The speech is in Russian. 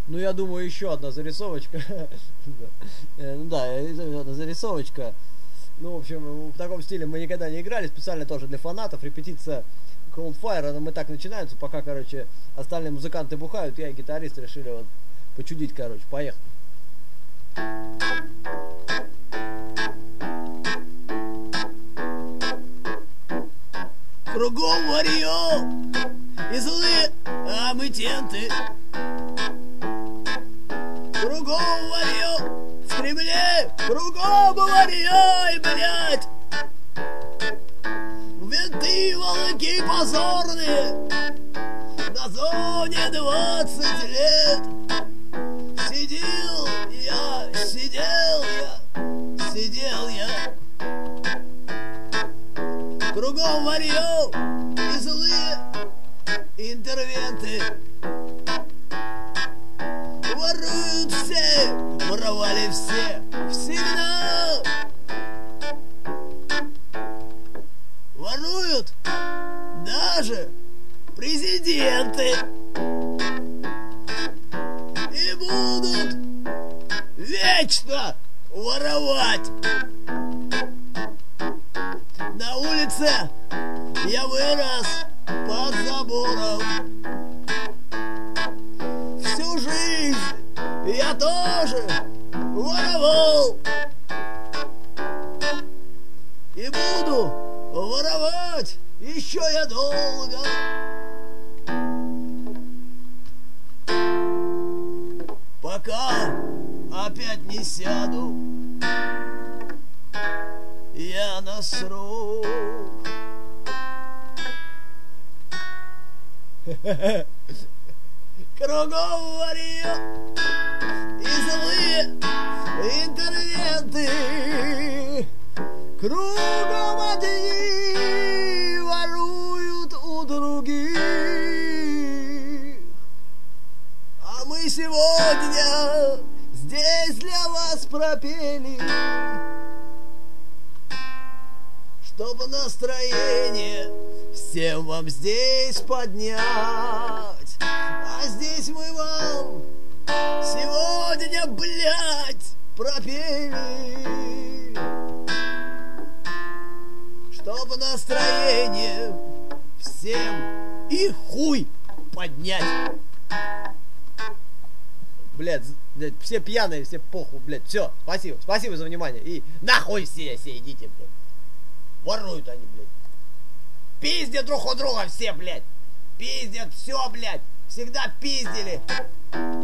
Ну, я думаю, еще одна зарисовочка. Ну да, одна зарисовочка. Ну, в общем, в таком стиле мы никогда не играли, специально тоже для фанатов. Репетиция Coldfire, но мы так начинаются, пока, короче, остальные музыканты бухают, я и гитарист решили вот почудить, короче, поехали. Кругом варьё и злые амитенты. Кругом варьё в Кремле, кругом варьё и, блядь, винты, волоки позорные, на зоне 20 лет. Сидел я, кругом варьё и злые интервенты. Воруют все, воровали все, всегда. Воруют даже президенты. И будут вечно воровать. На улице я вырос под забором. Всю жизнь я тоже воровал. И буду воровать еще я долго. Пока опять не сяду я на срок. Кругом варьё и злые интервенты. Кругом одни воруют у других. А мы сегодня здесь для вас пропели, чтобы настроение всем вам здесь поднять. А здесь мы вам сегодня, блядь, пропели, чтобы настроение всем и хуй поднять. Блядь, все пьяные, все похуй, блядь, все, спасибо за внимание. И нахуй все идите, блядь. Воруют они, блядь. Пиздят друг у друга все, блядь. Пиздят все, блядь. Всегда пиздили.